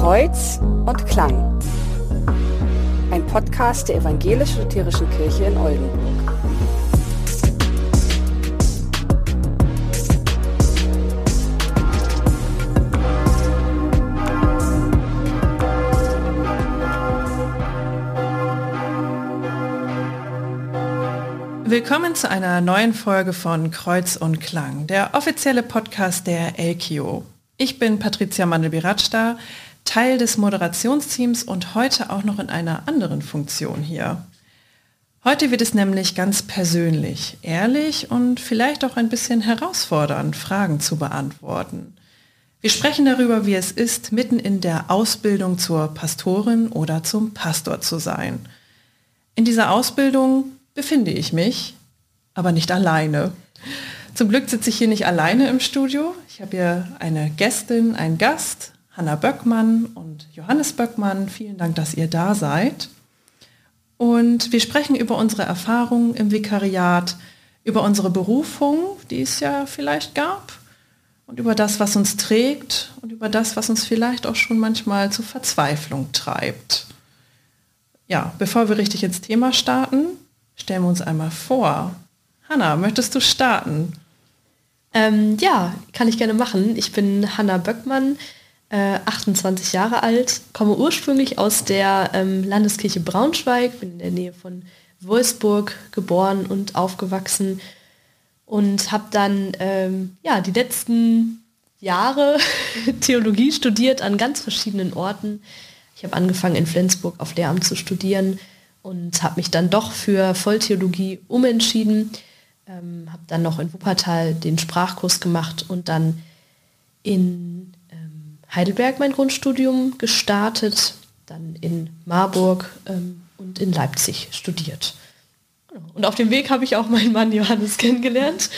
Kreuz und Klang. Ein Podcast der Evangelisch-Lutherischen Kirche in Oldenburg. Willkommen zu einer neuen Folge von Kreuz und Klang, der offizielle Podcast der LKIO. Ich bin Patricia Mandel-Biratschda, Teil des Moderationsteams und heute auch noch in einer anderen Funktion hier. Heute wird es nämlich ganz persönlich, ehrlich und vielleicht auch ein bisschen herausfordernd, Fragen zu beantworten. Wir sprechen darüber, wie es ist, mitten in der Ausbildung zur Pastorin oder zum Pastor zu sein. In dieser Ausbildung befinde ich mich, aber nicht alleine. Zum Glück sitze ich hier nicht alleine im Studio. Ich habe hier eine Gästin, einen Gast, Hanna Böckmann und Johannes Böckmann. Vielen Dank, dass ihr da seid. Und wir sprechen über unsere Erfahrungen im Vikariat, über unsere Berufung, die es ja vielleicht gab, und über das, was uns trägt und über das, was uns vielleicht auch schon manchmal zur Verzweiflung treibt. Ja, bevor wir richtig ins Thema starten, stellen wir uns einmal vor. Hanna, möchtest du starten? Ja, kann ich gerne machen. Ich bin Hanna Böckmann, 28 Jahre alt, komme ursprünglich aus der Landeskirche Braunschweig, bin in der Nähe von Wolfsburg geboren und aufgewachsen und habe dann die letzten Jahre Theologie studiert an ganz verschiedenen Orten. Ich habe angefangen in Flensburg auf Lehramt zu studieren und habe mich dann doch für Volltheologie umentschieden, habe dann noch in Wuppertal den Sprachkurs gemacht und dann in Heidelberg mein Grundstudium gestartet, dann in Marburg und in Leipzig studiert. Und auf dem Weg habe ich auch meinen Mann Johannes kennengelernt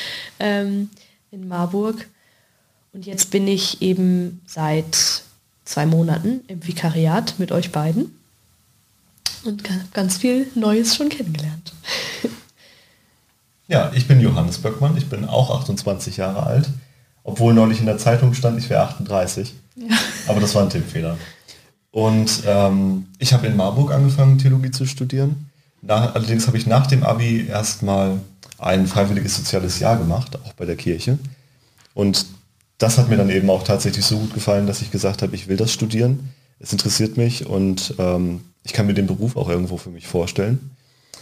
in Marburg. Und jetzt bin ich eben seit 2 Monaten im Vikariat mit euch beiden. Und ganz viel Neues schon kennengelernt. Ja, ich bin Johannes Böckmann, ich bin auch 28 Jahre alt, obwohl neulich in der Zeitung stand, ich wäre 38. Ja. Aber das war ein Tippfehler. Und ich habe in Marburg angefangen, Theologie zu studieren. Allerdings habe ich nach dem Abi erstmal ein freiwilliges soziales Jahr gemacht, auch bei der Kirche. Und das hat mir dann eben auch tatsächlich so gut gefallen, dass ich gesagt habe, ich will das studieren. Es interessiert mich und ich kann mir den Beruf auch irgendwo für mich vorstellen.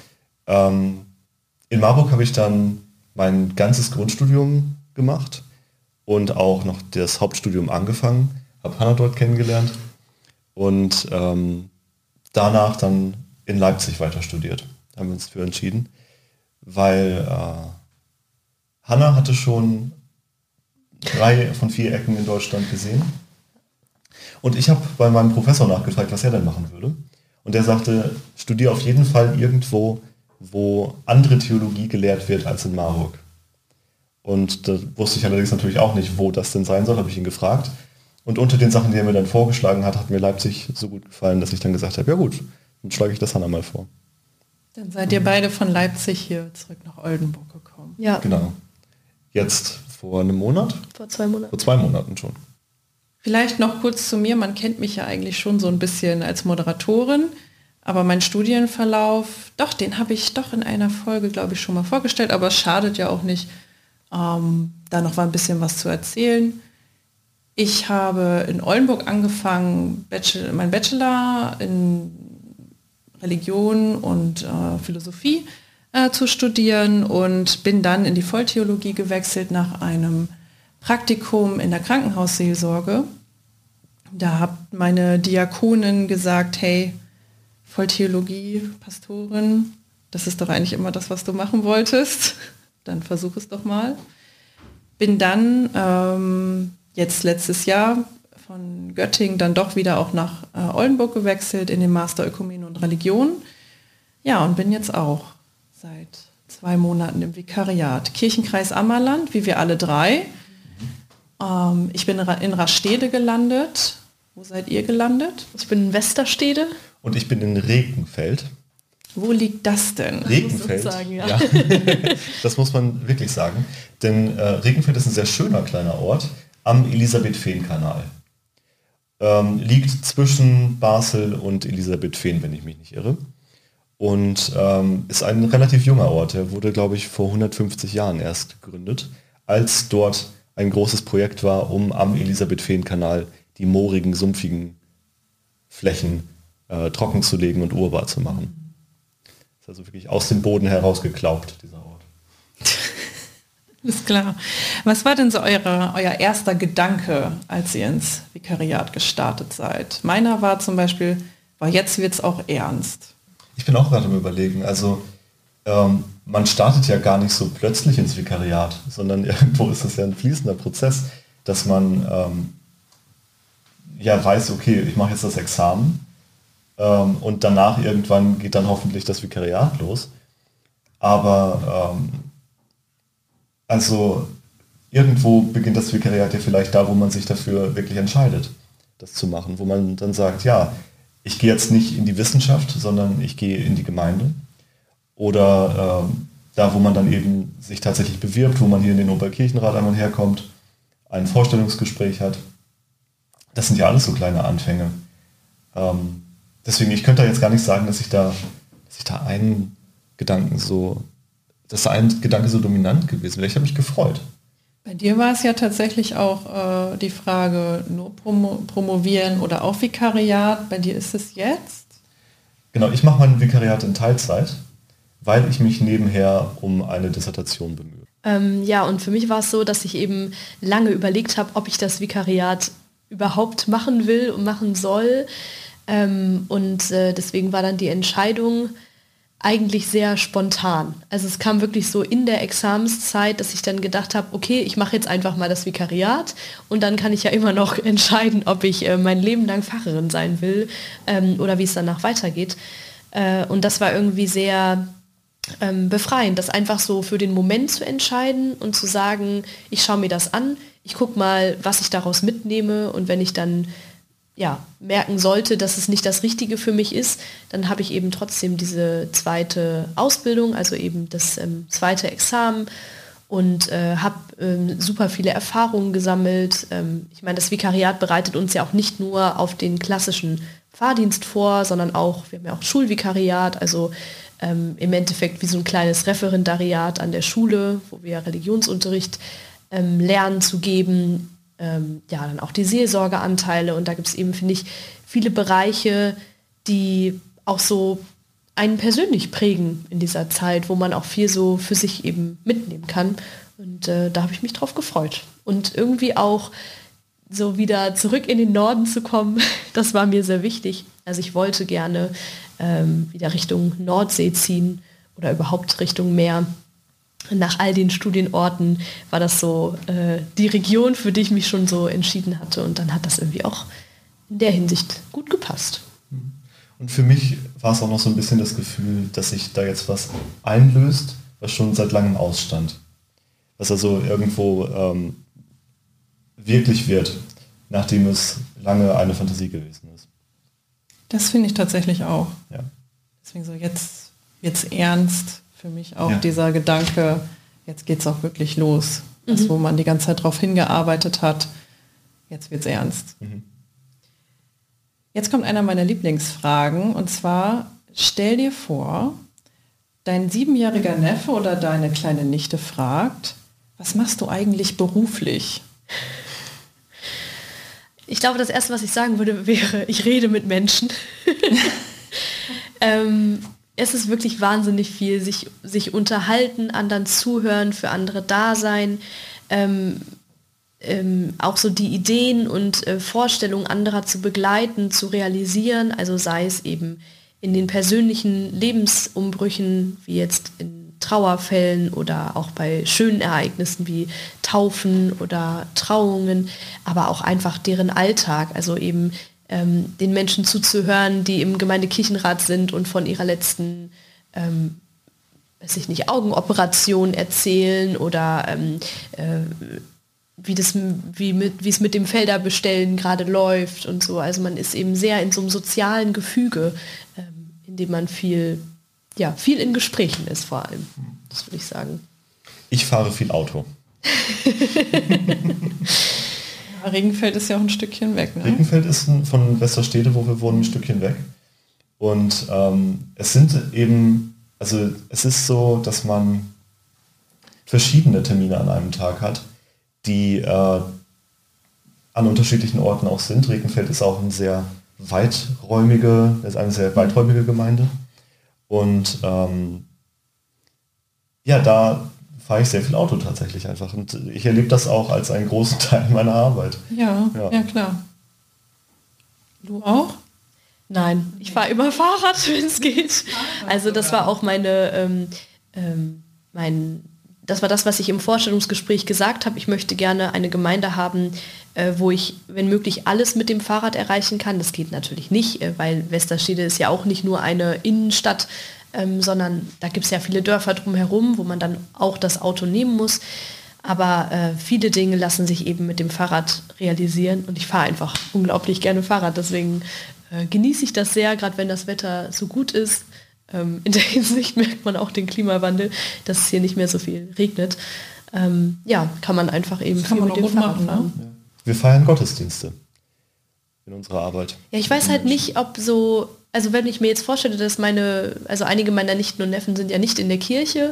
In Marburg habe ich dann mein ganzes Grundstudium gemacht und auch noch das Hauptstudium angefangen, habe Hanna dort kennengelernt und danach dann in Leipzig weiter studiert. Da haben wir uns für entschieden, weil Hanna hatte schon 3 von 4 Ecken in Deutschland gesehen. Und ich habe bei meinem Professor nachgefragt, was er denn machen würde. Und der sagte, studiere auf jeden Fall irgendwo, wo andere Theologie gelehrt wird als in Marburg. Und da wusste ich allerdings natürlich auch nicht, wo das denn sein soll, habe ich ihn gefragt. Und unter den Sachen, die er mir dann vorgeschlagen hat mir Leipzig so gut gefallen, dass ich dann gesagt habe, ja gut, dann schlage ich das Hanna mal vor. Dann seid ihr beide von Leipzig hier zurück nach Oldenburg gekommen. Ja. Genau. Jetzt vor einem Monat? Vor 2 Monaten. Vor 2 Monaten schon. Vielleicht noch kurz zu mir, man kennt mich ja eigentlich schon so ein bisschen als Moderatorin, aber mein Studienverlauf, den habe ich doch in einer Folge, glaube ich, schon mal vorgestellt, aber es schadet ja auch nicht, da noch mal ein bisschen was zu erzählen. Ich habe in Oldenburg angefangen, mein Bachelor in Religion und Philosophie zu studieren und bin dann in die Volltheologie gewechselt nach einem Praktikum in der Krankenhausseelsorge. Da hat meine Diakonin gesagt, hey, Volltheologie, Pastorin, das ist doch eigentlich immer das, was du machen wolltest. Dann versuch es doch mal. Bin dann jetzt letztes Jahr von Göttingen dann doch wieder auch nach Oldenburg gewechselt in den Master Ökumene und Religion. Ja, und bin jetzt auch seit 2 Monaten im Vikariat. Kirchenkreis Ammerland, wie wir alle 3. Ich bin in Rastede gelandet. Wo seid ihr gelandet? Ich bin in Westerstede. Und ich bin in Regenfeld. Wo liegt das denn? Regenfeld, sagen, ja. Ja. Das muss man wirklich sagen. Denn Regenfeld ist ein sehr schöner kleiner Ort am Elisabeth-Fehn-Kanal. liegt zwischen Basel und Elisabethfehn, wenn ich mich nicht irre. Und ist ein relativ junger Ort. Er wurde, glaube ich, vor 150 Jahren erst gegründet, als dort ein großes Projekt war, um am Elisabethfehn-Kanal die moorigen, sumpfigen Flächen trocken zu legen und urbar zu machen. Das ist also wirklich aus dem Boden herausgeklaubt, dieser Ort. Ist klar. Was war denn so euer erster Gedanke, als ihr ins Vikariat gestartet seid? Meiner war zum Beispiel, jetzt wird's auch ernst. Ich bin auch gerade am Überlegen. Also man startet ja gar nicht so plötzlich ins Vikariat, sondern irgendwo ist das ja ein fließender Prozess, dass man weiß, okay, ich mache jetzt das Examen und danach irgendwann geht dann hoffentlich das Vikariat los. Aber also irgendwo beginnt das Vikariat ja vielleicht da, wo man sich dafür wirklich entscheidet, das zu machen, wo man dann sagt, ja, ich gehe jetzt nicht in die Wissenschaft, sondern ich gehe in die Gemeinde. Oder da, wo man dann eben sich tatsächlich bewirbt, wo man hier in den Oberkirchenrat einmal herkommt, ein Vorstellungsgespräch hat. Das sind ja alles so kleine Anfänge. Deswegen, ich könnte da jetzt gar nicht sagen, dass ein Gedanke so dominant gewesen wäre. Ich habe mich gefreut. Bei dir war es ja tatsächlich auch die Frage, nur promovieren oder auch Vikariat. Bei dir ist es jetzt? Genau, ich mache mein Vikariat in Teilzeit, weil ich mich nebenher um eine Dissertation bemühe. Ja, und für mich war es so, dass ich eben lange überlegt habe, ob ich das Vikariat überhaupt machen will und machen soll. Deswegen war dann die Entscheidung eigentlich sehr spontan. Also es kam wirklich so in der Examenszeit, dass ich dann gedacht habe, okay, ich mache jetzt einfach mal das Vikariat und dann kann ich ja immer noch entscheiden, ob ich mein Leben lang Pfarrerin sein will oder wie es danach weitergeht. Und das war irgendwie sehr befreiend, das einfach so für den Moment zu entscheiden und zu sagen, ich schaue mir das an, ich gucke mal, was ich daraus mitnehme und wenn ich dann merken sollte, dass es nicht das Richtige für mich ist, dann habe ich eben trotzdem diese zweite Ausbildung, also eben das zweite Examen und habe super viele Erfahrungen gesammelt. Ich meine, das Vikariat bereitet uns ja auch nicht nur auf den klassischen Pfarrdienst vor, sondern auch, wir haben ja auch Schulvikariat, also im Endeffekt wie so ein kleines Referendariat an der Schule, wo wir Religionsunterricht lernen zu geben, dann auch die Seelsorgeanteile und da gibt es eben, finde ich, viele Bereiche, die auch so einen persönlich prägen in dieser Zeit, wo man auch viel so für sich eben mitnehmen kann und da habe ich mich drauf gefreut und irgendwie auch so wieder zurück in den Norden zu kommen, das war mir sehr wichtig. Also ich wollte gerne wieder Richtung Nordsee ziehen oder überhaupt Richtung Meer. Nach all den Studienorten war das so die Region, für die ich mich schon so entschieden hatte. Und dann hat das irgendwie auch in der Hinsicht gut gepasst. Und für mich war es auch noch so ein bisschen das Gefühl, dass sich da jetzt was einlöst, was schon seit langem ausstand. Was also irgendwo wirklich wird, nachdem es lange eine Fantasie gewesen ist. Das finde ich tatsächlich auch. Ja. Deswegen so jetzt ernst. Für mich auch dieser Gedanke, jetzt geht es auch wirklich los. Das, wo man die ganze Zeit drauf hingearbeitet hat, jetzt wird es ernst. Jetzt kommt einer meiner Lieblingsfragen und zwar, stell dir vor, dein 7-jähriger Neffe oder deine kleine Nichte fragt, was machst du eigentlich beruflich? Ich glaube, das Erste, was ich sagen würde, wäre, ich rede mit Menschen. Es ist wirklich wahnsinnig viel, sich unterhalten, anderen zuhören, für andere da sein, auch so die Ideen und Vorstellungen anderer zu begleiten, zu realisieren, also sei es eben in den persönlichen Lebensumbrüchen, wie jetzt in Trauerfällen oder auch bei schönen Ereignissen wie Taufen oder Trauungen, aber auch einfach deren Alltag, also eben den Menschen zuzuhören, die im Gemeindekirchenrat sind und von ihrer letzten, Augenoperation erzählen oder wie es mit dem Felderbestellen gerade läuft und so. Also man ist eben sehr in so einem sozialen Gefüge, in dem man viel in Gesprächen ist vor allem. Das würde ich sagen. Ich fahre viel Auto. Ja, Regenfeld ist ja auch ein Stückchen weg, ne? Regenfeld ist von Westerstede, wo wir wohnen, ein Stückchen weg. Und es ist so, dass man verschiedene Termine an einem Tag hat, die an unterschiedlichen Orten auch sind. Regenfeld ist auch eine sehr weiträumige Gemeinde. Und da fahre ich sehr viel Auto tatsächlich einfach. Und ich erlebe das auch als einen großen Teil meiner Arbeit. Ja, klar. Du auch? Nein, ich fahre immer Fahrrad, wenn es geht. Also das war auch das war das, was ich im Vorstellungsgespräch gesagt habe. Ich möchte gerne eine Gemeinde haben, wo ich, wenn möglich, alles mit dem Fahrrad erreichen kann. Das geht natürlich nicht, weil Westerstede ist ja auch nicht nur eine Innenstadt, sondern da gibt es ja viele Dörfer drumherum, wo man dann auch das Auto nehmen muss. Aber viele Dinge lassen sich eben mit dem Fahrrad realisieren und ich fahre einfach unglaublich gerne Fahrrad. Deswegen genieße ich das sehr, gerade wenn das Wetter so gut ist. In der Hinsicht merkt man auch den Klimawandel, dass es hier nicht mehr so viel regnet. Kann man einfach eben viel mit dem Fahrrad fahren. Ne? Wir feiern Gottesdienste in unserer Arbeit. Ja, ich weiß halt nicht, ob so, also wenn ich mir jetzt vorstelle, dass einige meiner Nichten und Neffen sind ja nicht in der Kirche,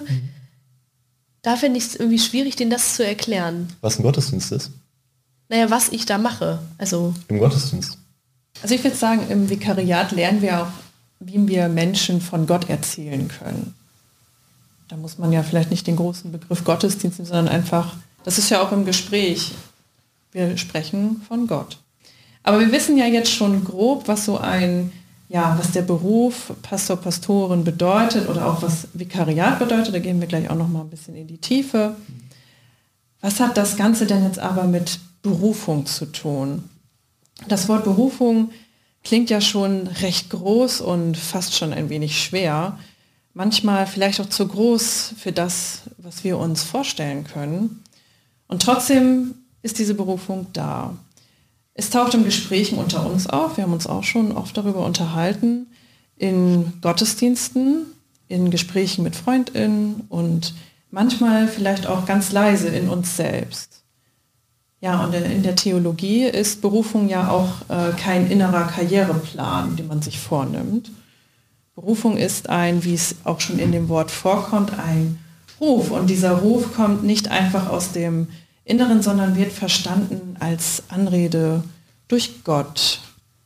da finde ich es irgendwie schwierig, denen das zu erklären. Was ein Gottesdienst ist? Naja, was ich da mache. Also im Gottesdienst. Also ich würde sagen, im Vikariat lernen wir auch, wie wir Menschen von Gott erzählen können. Da muss man ja vielleicht nicht den großen Begriff Gottesdienst nehmen, sondern einfach, das ist ja auch im Gespräch, wir sprechen von Gott. Aber wir wissen ja jetzt schon grob, was was der Beruf Pastor, Pastorin bedeutet oder auch was Vikariat bedeutet. Da gehen wir gleich auch noch mal ein bisschen in die Tiefe. Was hat das Ganze denn jetzt aber mit Berufung zu tun? Das Wort Berufung klingt ja schon recht groß und fast schon ein wenig schwer. Manchmal vielleicht auch zu groß für das, was wir uns vorstellen können. Und trotzdem ist diese Berufung da. Es taucht in Gesprächen unter uns auf. Wir haben uns auch schon oft darüber unterhalten. In Gottesdiensten, in Gesprächen mit FreundInnen und manchmal vielleicht auch ganz leise in uns selbst. Ja, und in der Theologie ist Berufung ja auch kein innerer Karriereplan, den man sich vornimmt. Berufung ist wie es auch schon in dem Wort vorkommt, ein Ruf. Und dieser Ruf kommt nicht einfach aus dem Inneren, sondern wird verstanden als Anrede durch Gott.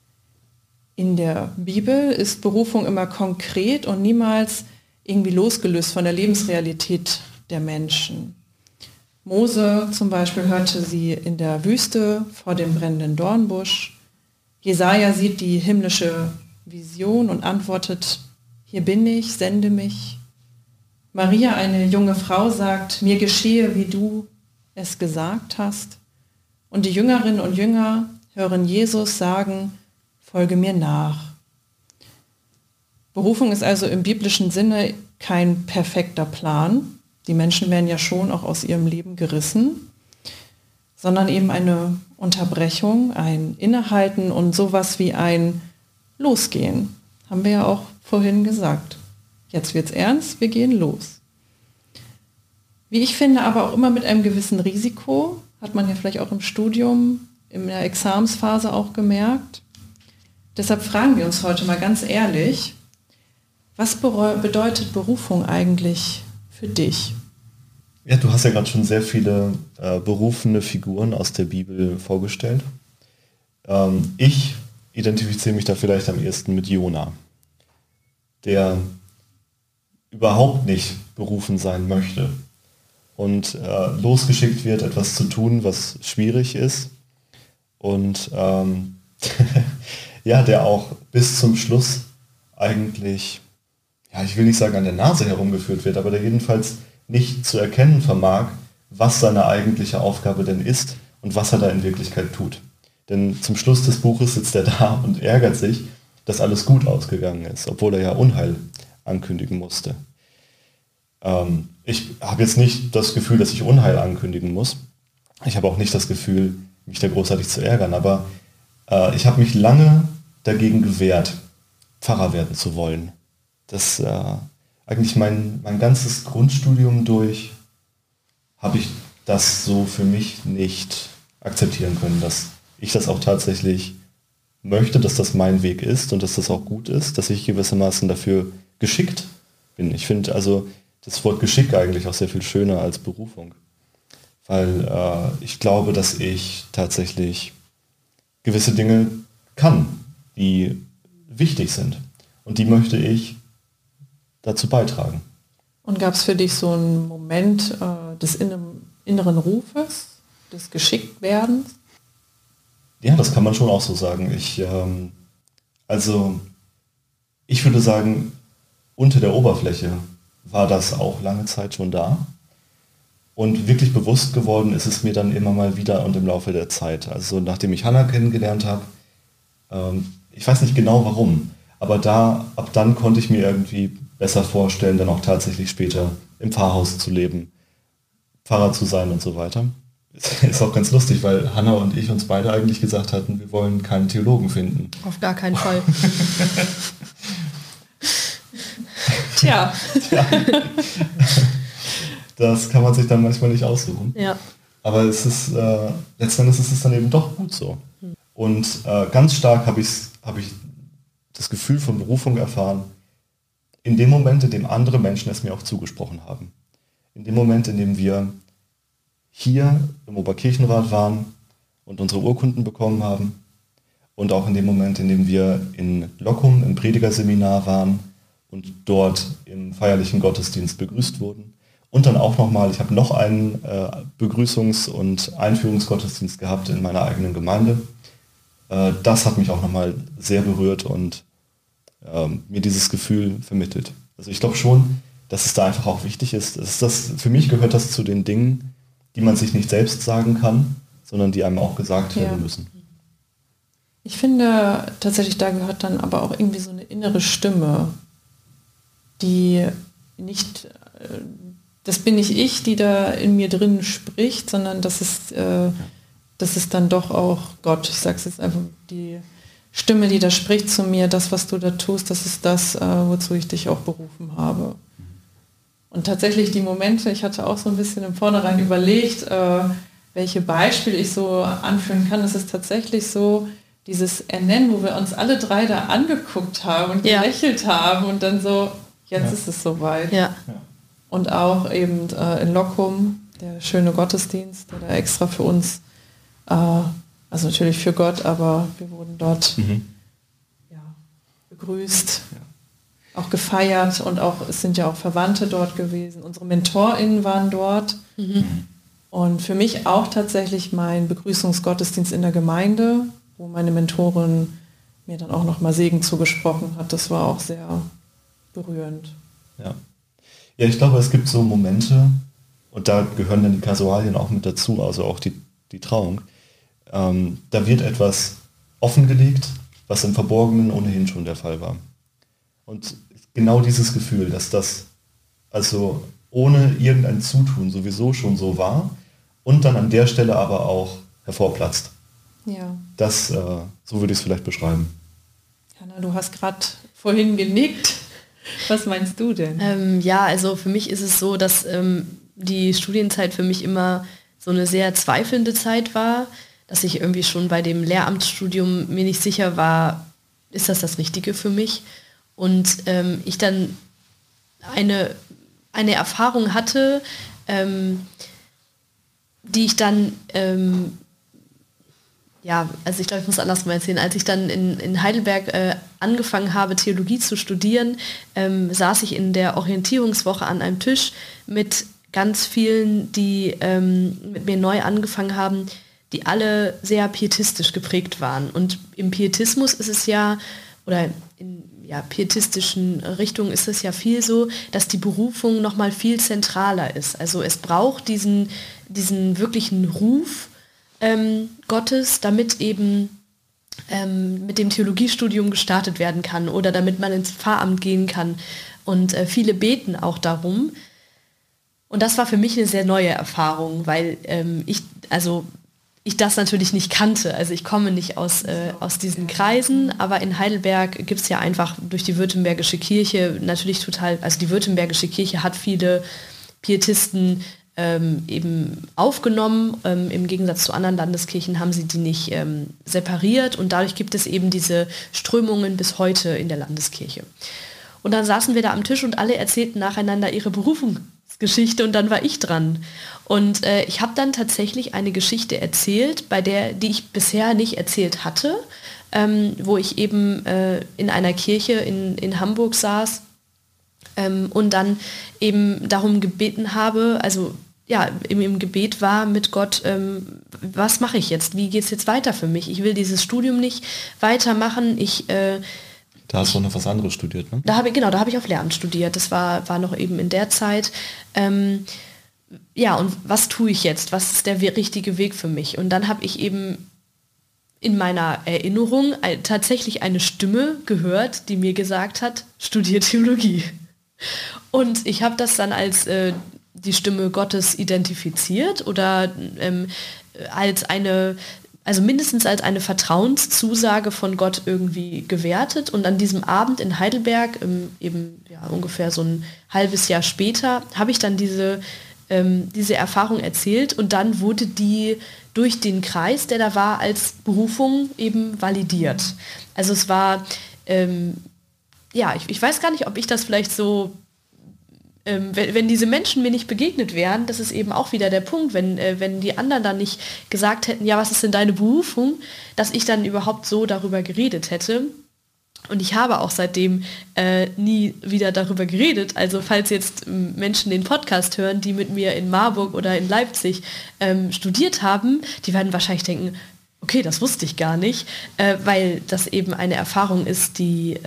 In der Bibel ist Berufung immer konkret und niemals irgendwie losgelöst von der Lebensrealität der Menschen. Mose zum Beispiel hörte sie in der Wüste vor dem brennenden Dornbusch. Jesaja sieht die himmlische Vision und antwortet, hier bin ich, sende mich. Maria, eine junge Frau, sagt, mir geschehe, wie du es gesagt hast. Und die Jüngerinnen und Jünger hören Jesus sagen, folge mir nach. Berufung ist also im biblischen Sinne kein perfekter Plan. Die Menschen werden ja schon auch aus ihrem Leben gerissen, sondern eben eine Unterbrechung, ein Innehalten und sowas wie ein Losgehen. Haben wir ja auch vorhin gesagt. Jetzt wird's ernst, wir gehen los. Wie ich finde, aber auch immer mit einem gewissen Risiko, hat man ja vielleicht auch im Studium, in der Examensphase auch gemerkt. Deshalb fragen wir uns heute mal ganz ehrlich, was bedeutet Berufung eigentlich für dich? Ja, du hast ja gerade schon sehr viele berufene Figuren aus der Bibel vorgestellt. Ich identifiziere mich da vielleicht am ehesten mit Jona, der überhaupt nicht berufen sein möchte und losgeschickt wird, etwas zu tun, was schwierig ist und der auch bis zum Schluss eigentlich, ich will nicht sagen an der Nase herumgeführt wird, aber der jedenfalls nicht zu erkennen vermag, was seine eigentliche Aufgabe denn ist und was er da in Wirklichkeit tut. Denn zum Schluss des Buches sitzt er da und ärgert sich, dass alles gut ausgegangen ist, obwohl er ja Unheil ankündigen musste. Ich habe jetzt nicht das Gefühl, dass ich Unheil ankündigen muss. Ich habe auch nicht das Gefühl, mich da großartig zu ärgern, aber ich habe mich lange dagegen gewehrt, Pfarrer werden zu wollen. Das eigentlich mein ganzes Grundstudium durch habe ich das so für mich nicht akzeptieren können, dass ich das auch tatsächlich möchte, dass das mein Weg ist und dass das auch gut ist, dass ich gewissermaßen dafür geschickt bin. Ich finde also das Wort Geschick eigentlich auch sehr viel schöner als Berufung, weil ich glaube, dass ich tatsächlich gewisse Dinge kann, die wichtig sind und die möchte ich dazu beitragen. Und gab es für dich so einen Moment des inneren Rufes, des Geschicktwerdens? Ja, das kann man schon auch so sagen. Ich würde sagen, unter der Oberfläche war das auch lange Zeit schon da. Und wirklich bewusst geworden ist es mir dann immer mal wieder und im Laufe der Zeit. Also nachdem ich Hannah kennengelernt habe, ich weiß nicht genau warum, aber ab dann konnte ich mir irgendwie besser vorstellen, dann auch tatsächlich später im Pfarrhaus zu leben, Pfarrer zu sein und so weiter. Ist auch ganz lustig, weil Hannah und ich uns beide eigentlich gesagt hatten, wir wollen keinen Theologen finden. Auf gar keinen Fall. Tja. Das kann man sich dann manchmal nicht aussuchen. Ja. Aber es ist letzten Endes ist es dann eben doch gut so. Und ganz stark habe ich das Gefühl von Berufung erfahren, in dem Moment, in dem andere Menschen es mir auch zugesprochen haben. In dem Moment, in dem wir hier im Oberkirchenrat waren und unsere Urkunden bekommen haben und auch in dem Moment, in dem wir in Lockum im Predigerseminar waren und dort im feierlichen Gottesdienst begrüßt wurden. Und dann auch nochmal, ich habe noch einen Begrüßungs- und Einführungsgottesdienst gehabt in meiner eigenen Gemeinde. Das hat mich auch nochmal sehr berührt und mir dieses Gefühl vermittelt. Also ich glaube schon, dass es da einfach auch wichtig ist. Für mich gehört das zu den Dingen, die man sich nicht selbst sagen kann, sondern die einem auch gesagt werden müssen. Ich finde tatsächlich, da gehört dann aber auch irgendwie so eine innere Stimme, die nicht, das bin nicht ich, die da in mir drin spricht, sondern das ist dann doch auch Gott. Ich sage es jetzt einfach, die Stimme, die da spricht zu mir, das, was du da tust, das ist das, wozu ich dich auch berufen habe. Und tatsächlich die Momente, ich hatte auch so ein bisschen im Vornherein überlegt, welche Beispiele ich so anführen kann. Es ist tatsächlich so, dieses Ernennen, wo wir uns alle drei da angeguckt haben und gelächelt haben und dann so, jetzt ist es soweit. Ja. Und auch eben in Lockum, der schöne Gottesdienst, der da extra für uns, also natürlich für Gott, aber wir wurden dort begrüßt, auch gefeiert und auch, es sind ja auch Verwandte dort gewesen. Unsere MentorInnen waren dort. Und für mich auch tatsächlich mein Begrüßungsgottesdienst in der Gemeinde, wo meine Mentorin mir dann auch nochmal Segen zugesprochen hat. Das war auch sehr berührend. Ja, ich glaube, es gibt so Momente, und da gehören dann die Kasualien auch mit dazu, also auch die Trauung. Da wird etwas offengelegt, was im Verborgenen ohnehin schon der Fall war. Und genau dieses Gefühl, dass das also ohne irgendein Zutun sowieso schon so war und dann an der Stelle aber auch hervorplatzt. Ja. Das, so würde ich es vielleicht beschreiben. Hannah, du hast gerade vorhin genickt. Was meinst du denn? Also für mich ist es so, dass die Studienzeit für mich immer so eine sehr zweifelnde Zeit war, dass ich irgendwie schon bei dem Lehramtsstudium mir nicht sicher war, ist das Richtige für mich? Und ich dann eine Erfahrung hatte, die ich dann, also ich glaube, ich muss andersrum erzählen. Als ich dann in Heidelberg angefangen habe, Theologie zu studieren, saß ich in der Orientierungswoche an einem Tisch mit ganz vielen, die mit mir neu angefangen haben, die alle sehr pietistisch geprägt waren. Und im Pietismus ist es ja, oder in pietistischen Richtungen ist es ja viel so, dass die Berufung nochmal viel zentraler ist. Also es braucht diesen wirklichen Ruf Gottes, damit eben mit dem Theologiestudium gestartet werden kann oder damit man ins Pfarramt gehen kann. Und viele beten auch darum. Und das war für mich eine sehr neue Erfahrung, weil ich das natürlich nicht kannte. Also ich komme nicht aus diesen Kreisen, aber in Heidelberg gibt es ja einfach durch die Württembergische Kirche natürlich total, also die Württembergische Kirche hat viele Pietisten eben aufgenommen. Im Gegensatz zu anderen Landeskirchen haben sie die nicht separiert und dadurch gibt es eben diese Strömungen bis heute in der Landeskirche. Und dann saßen wir da am Tisch und alle erzählten nacheinander ihre Berufungsgeschichte und dann war ich dran. Und ich habe dann tatsächlich eine Geschichte erzählt, die ich bisher nicht erzählt hatte, wo ich eben in einer Kirche in Hamburg saß und dann eben darum gebeten habe, also ja, im Gebet war mit Gott, was mache ich jetzt? Wie geht es jetzt weiter für mich? Ich will dieses Studium nicht weitermachen. Da hast du noch was anderes studiert, ne? Da habe ich auf Lehramt studiert. Das war noch eben in der Zeit. Ja, und was tue ich jetzt? Was ist der richtige Weg für mich? Und dann habe ich eben in meiner Erinnerung tatsächlich eine Stimme gehört, die mir gesagt hat, studier Theologie. Und ich habe das dann als die Stimme Gottes identifiziert oder mindestens als eine Vertrauenszusage von Gott irgendwie gewertet. Und an diesem Abend in Heidelberg, eben ja, ungefähr so ein halbes Jahr später, habe ich dann diese Erfahrung erzählt und dann wurde die durch den Kreis, der da war, als Berufung eben validiert. Also es war, ich weiß gar nicht, ob ich das vielleicht so, wenn diese Menschen mir nicht begegnet wären, das ist eben auch wieder der Punkt, wenn die anderen dann nicht gesagt hätten, ja, was ist denn deine Berufung, dass ich dann überhaupt so darüber geredet hätte. Und ich habe auch seitdem nie wieder darüber geredet. Also falls jetzt Menschen den Podcast hören, die mit mir in Marburg oder in Leipzig studiert haben, die werden wahrscheinlich denken, okay, das wusste ich gar nicht, weil das eben eine Erfahrung ist, die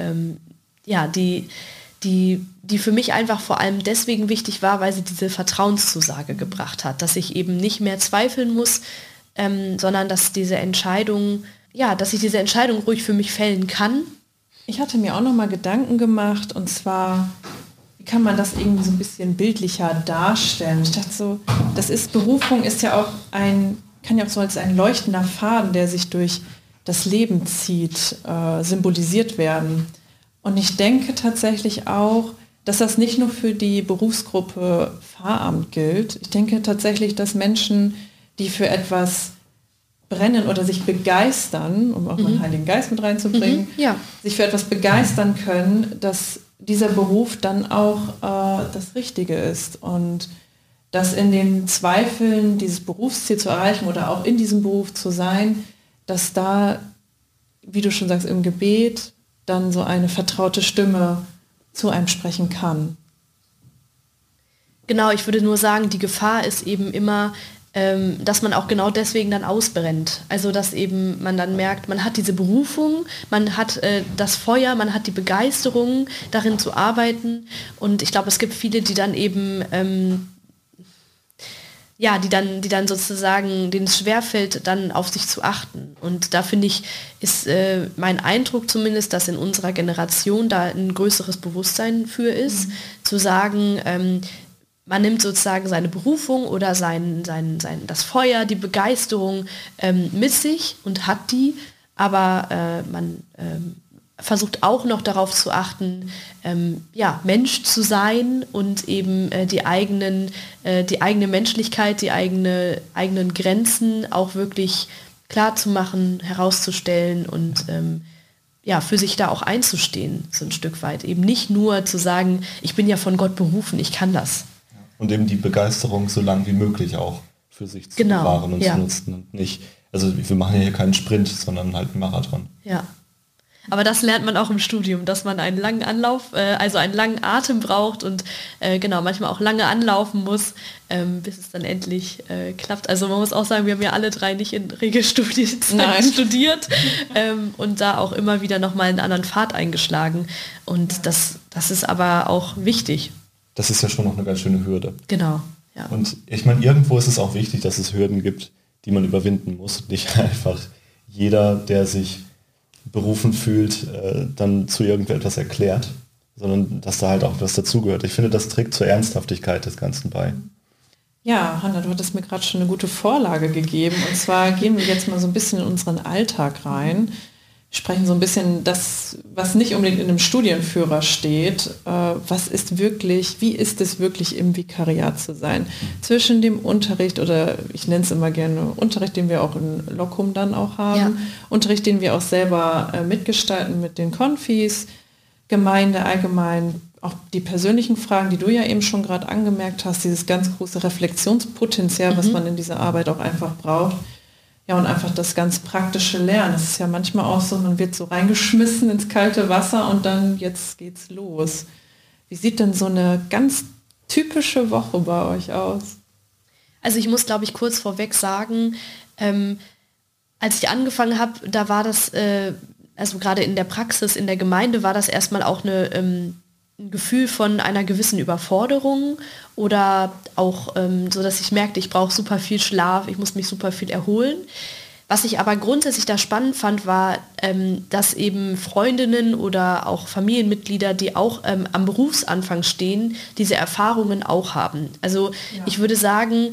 für mich einfach vor allem deswegen wichtig war, weil sie diese Vertrauenszusage gebracht hat, dass ich eben nicht mehr zweifeln muss, sondern dass ich diese Entscheidung ruhig für mich fällen kann. Ich hatte mir auch noch mal Gedanken gemacht und zwar, wie kann man das irgendwie so ein bisschen bildlicher darstellen? Ich dachte so, Berufung ist ja auch kann ja auch so als ein leuchtender Faden, der sich durch das Leben zieht, symbolisiert werden. Und ich denke tatsächlich auch, dass das nicht nur für die Berufsgruppe Pfarramt gilt. Ich denke tatsächlich, dass Menschen, die für etwas brennen oder sich begeistern, um auch mal den Heiligen Geist mit reinzubringen, sich für etwas begeistern können, dass dieser Beruf dann auch das Richtige ist. Und dass in den Zweifeln, dieses Berufsziel zu erreichen oder auch in diesem Beruf zu sein, dass da, wie du schon sagst, im Gebet dann so eine vertraute Stimme zu einem sprechen kann. Genau, ich würde nur sagen, die Gefahr ist eben immer, dass man auch genau deswegen dann ausbrennt. Also dass eben man dann merkt, man hat diese Berufung, man hat das Feuer, man hat die Begeisterung, darin zu arbeiten. Und ich glaube, es gibt viele, die dann eben die dann sozusagen, denen es schwerfällt, dann auf sich zu achten. Und da finde ich, ist mein Eindruck zumindest, dass in unserer Generation da ein größeres Bewusstsein für ist, zu sagen, man nimmt sozusagen seine Berufung oder das Feuer, die Begeisterung mit sich und hat die, aber man versucht auch noch darauf zu achten, Mensch zu sein und eben die eigene Menschlichkeit, die eigenen Grenzen auch wirklich klar zu machen, herauszustellen und für sich da auch einzustehen, so ein Stück weit. Eben nicht nur zu sagen, ich bin ja von Gott berufen, ich kann das. Und eben die Begeisterung so lang wie möglich auch für sich zu bewahren und zu nutzen. Und nicht, also wir machen ja hier keinen Sprint, sondern halt einen Marathon. Ja. Aber das lernt man auch im Studium, dass man einen langen Anlauf, also einen langen Atem braucht und manchmal auch lange anlaufen muss, bis es dann endlich klappt. Also man muss auch sagen, wir haben ja alle drei nicht in Regelstudienzeit studiert und da auch immer wieder nochmal einen anderen Pfad eingeschlagen. Und das ist aber auch wichtig. Das ist ja schon noch eine ganz schöne Hürde. Genau, ja. Und ich meine, irgendwo ist es auch wichtig, dass es Hürden gibt, die man überwinden muss. Nicht einfach jeder, der sich berufen fühlt, dann zu irgendetwas erklärt, sondern dass da halt auch was dazugehört. Ich finde, das trägt zur Ernsthaftigkeit des Ganzen bei. Ja, Hanna, du hattest mir gerade schon eine gute Vorlage gegeben. Und zwar gehen wir jetzt mal so ein bisschen in unseren Alltag rein. sprechen so ein bisschen das, was nicht unbedingt in einem Studienführer steht. Wie ist es wirklich im Vikariat zu sein? Zwischen dem Unterricht, oder ich nenne es immer gerne Unterricht, den wir auch in Locum dann auch haben, Unterricht, den wir auch selber mitgestalten mit den Konfis, Gemeinde allgemein, auch die persönlichen Fragen, die du ja eben schon gerade angemerkt hast, dieses ganz große Reflexionspotenzial, was man in dieser Arbeit auch einfach braucht. Ja, und einfach das ganz praktische Lernen. Es ist ja manchmal auch so, man wird so reingeschmissen ins kalte Wasser und dann jetzt geht's los. Wie sieht denn so eine ganz typische Woche bei euch aus? Also ich muss, glaube ich, kurz vorweg sagen, als ich angefangen habe, da war das, also gerade in der Praxis, in der Gemeinde, war das erstmal auch ein Gefühl von einer gewissen Überforderung oder auch so, dass ich merkte, ich brauche super viel Schlaf, ich muss mich super viel erholen. Was ich aber grundsätzlich da spannend fand, war, dass eben Freundinnen oder auch Familienmitglieder, die auch am Berufsanfang stehen, diese Erfahrungen auch haben. Also ich würde sagen,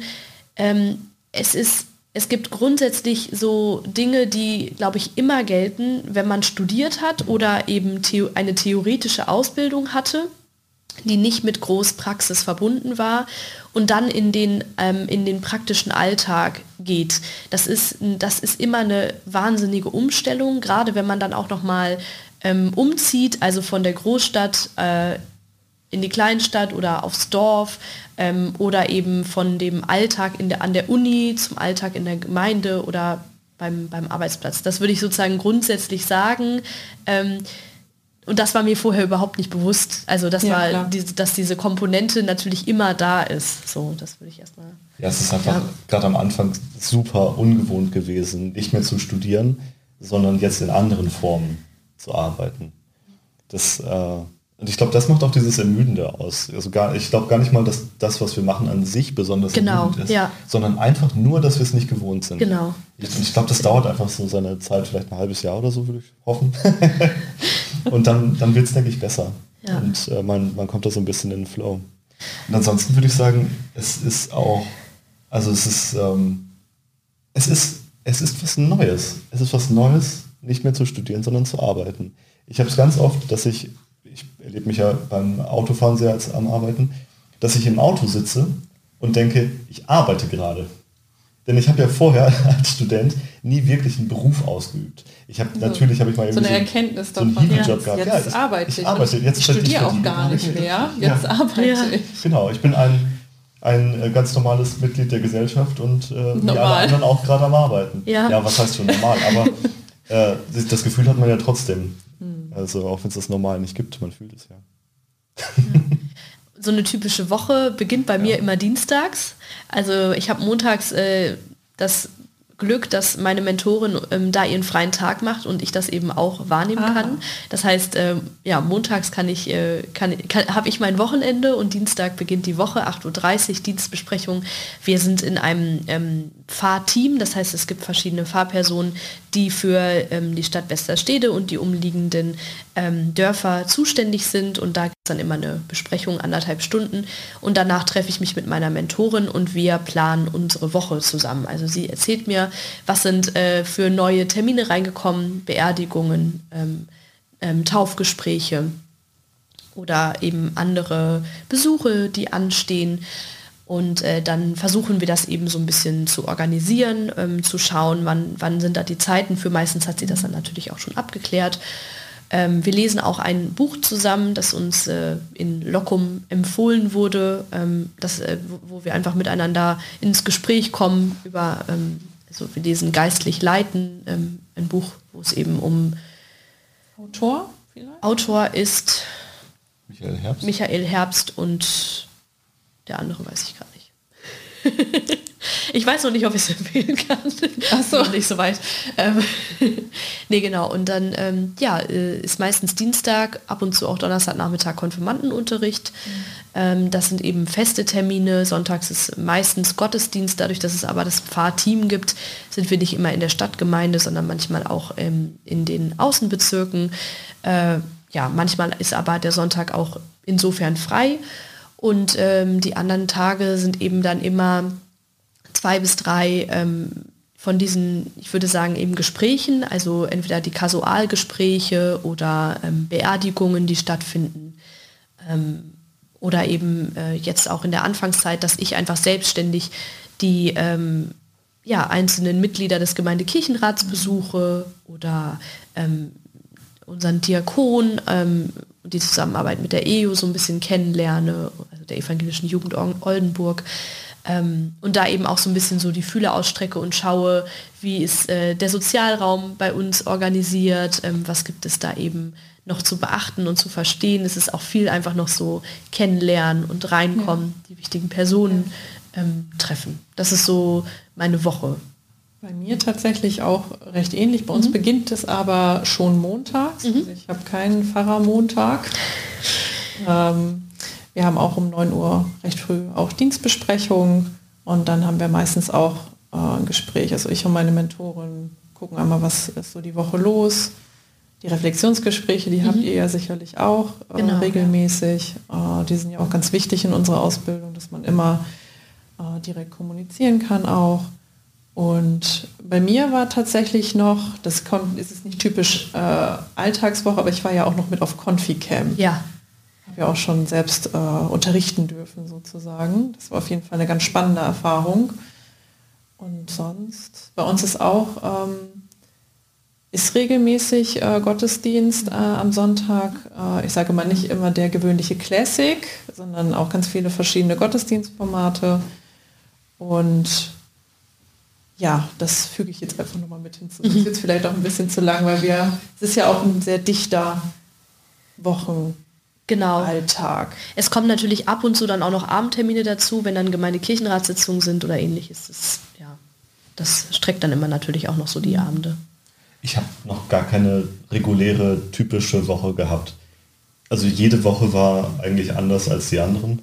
es gibt grundsätzlich so Dinge, die, glaube ich, immer gelten, wenn man studiert hat oder eben eine theoretische Ausbildung hatte, die nicht mit Großpraxis verbunden war und dann in den praktischen Alltag geht. Das ist immer eine wahnsinnige Umstellung, gerade wenn man dann auch nochmal umzieht, also von der Großstadt in die Kleinstadt oder aufs Dorf oder eben von dem Alltag an der Uni zum Alltag in der Gemeinde oder beim Arbeitsplatz. Das würde ich sozusagen grundsätzlich sagen. Und das war mir vorher überhaupt nicht bewusst. Also dass diese Komponente natürlich immer da ist. So, das würde ich erstmal... Ja, es ist einfach gerade am Anfang super ungewohnt gewesen, nicht mehr zu studieren, sondern jetzt in anderen Formen zu arbeiten. Und ich glaube, das macht auch dieses Ermüdende aus. Also ich glaube gar nicht mal, dass das, was wir machen, an sich besonders ermüdend ist, sondern einfach nur, dass wir es nicht gewohnt sind. Genau. Ich glaube, das dauert einfach so seine Zeit, vielleicht ein halbes Jahr oder so, würde ich hoffen. Und dann wird es, denke ich, besser. Ja. Und man kommt da so ein bisschen in den Flow. Und ansonsten würde ich sagen, es ist was Neues. Es ist was Neues, nicht mehr zu studieren, sondern zu arbeiten. Ich habe es ganz oft, dass ich erlebe mich ja beim Autofahren sehr als am Arbeiten, dass ich im Auto sitze und denke, ich arbeite gerade. Denn ich habe ja vorher als Student nie wirklich einen Beruf ausgeübt. Natürlich habe ich mal so eine Erkenntnis so einen Hiwi-Job gehabt. Jetzt arbeite ich. Ich studiere auch gar nicht mehr. Jetzt arbeite ich. Genau, ich bin ein ganz normales Mitglied der Gesellschaft und wie alle anderen auch gerade am Arbeiten. Ja, was heißt schon normal? Aber das Gefühl hat man ja trotzdem. Also auch wenn es das normal nicht gibt, man fühlt es ja. So eine typische Woche beginnt bei mir immer dienstags. Also ich habe montags das Glück, dass meine Mentorin da ihren freien Tag macht und ich das eben auch wahrnehmen kann. Das heißt, montags habe ich mein Wochenende und Dienstag beginnt die Woche, 8:30 Uhr, Dienstbesprechung. Wir sind in einem Fahrteam, das heißt, es gibt verschiedene Fahrpersonen, die für die Stadt Westerstede und die umliegenden Dörfer zuständig sind und da gibt es dann immer eine Besprechung, 1,5 Stunden und danach treffe ich mich mit meiner Mentorin und wir planen unsere Woche zusammen. Also sie erzählt mir, was sind für neue Termine reingekommen, Beerdigungen, Taufgespräche oder eben andere Besuche, die anstehen. Und dann versuchen wir das eben so ein bisschen zu organisieren, zu schauen, wann sind da die Zeiten für. Meistens hat sie das dann natürlich auch schon abgeklärt. Wir lesen auch ein Buch zusammen, das uns in Locum empfohlen wurde, wo wir einfach miteinander ins Gespräch kommen über, also wir lesen Geistlich Leiten, ein Buch, wo es eben um... Autor vielleicht? Autor ist Michael Herbst und der andere weiß ich gar nicht. Ich weiß noch nicht, ob ich es empfehlen kann. Ach so. Noch nicht so weit. Nee, genau. Und dann ist meistens Dienstag, ab und zu auch Donnerstagnachmittag Konfirmandenunterricht. Das sind eben feste Termine. Sonntags ist meistens Gottesdienst. Dadurch, dass es aber das Pfarrteam gibt, sind wir nicht immer in der Stadtgemeinde, sondern manchmal auch in den Außenbezirken. Manchmal ist aber der Sonntag auch insofern frei. Und die anderen Tage sind eben dann immer 2 bis 3 von diesen, ich würde sagen, eben Gesprächen, also entweder die Kasualgespräche oder Beerdigungen, die stattfinden, oder eben jetzt auch in der Anfangszeit, dass ich einfach selbstständig die einzelnen Mitglieder des Gemeindekirchenrats besuche oder unseren Diakon, die Zusammenarbeit mit der EU so ein bisschen kennenlerne, also der Evangelischen Jugend Oldenburg, und da eben auch so ein bisschen so die Fühler ausstrecke und schaue, wie ist der Sozialraum bei uns organisiert, was gibt es da eben noch zu beachten und zu verstehen. Es ist auch viel einfach noch so kennenlernen und reinkommen, die wichtigen Personen treffen. Das ist so meine Woche. Bei mir tatsächlich auch recht ähnlich. Bei uns beginnt es aber schon montags. Also ich habe keinen Pfarrermontag. Wir haben auch um 9 Uhr recht früh auch Dienstbesprechung und dann haben wir meistens auch ein Gespräch. Also ich und meine Mentorin gucken einmal, was ist so die Woche los. Die Reflexionsgespräche, die habt ihr ja sicherlich auch regelmäßig. Die sind ja auch ganz wichtig in unserer Ausbildung, dass man immer direkt kommunizieren kann auch. Und bei mir war tatsächlich noch, ist es nicht typisch Alltagswoche, aber ich war ja auch noch mit auf Confi-Camp. Ja. Habe ja auch schon selbst unterrichten dürfen sozusagen. Das war auf jeden Fall eine ganz spannende Erfahrung. Und sonst, bei uns ist auch, ist regelmäßig Gottesdienst am Sonntag. Ich sage mal nicht immer der gewöhnliche Classic, sondern auch ganz viele verschiedene Gottesdienstformate. Und ja, das füge ich jetzt einfach nochmal mit hinzu. Das ist jetzt vielleicht auch ein bisschen zu lang, weil es ist ja auch ein sehr dichter Alltag. Es kommen natürlich ab und zu dann auch noch Abendtermine dazu, wenn dann Gemeindekirchenratssitzungen sind oder ähnliches. Das streckt dann immer natürlich auch noch so die Abende. Ich habe noch gar keine reguläre, typische Woche gehabt. Also jede Woche war eigentlich anders als die anderen.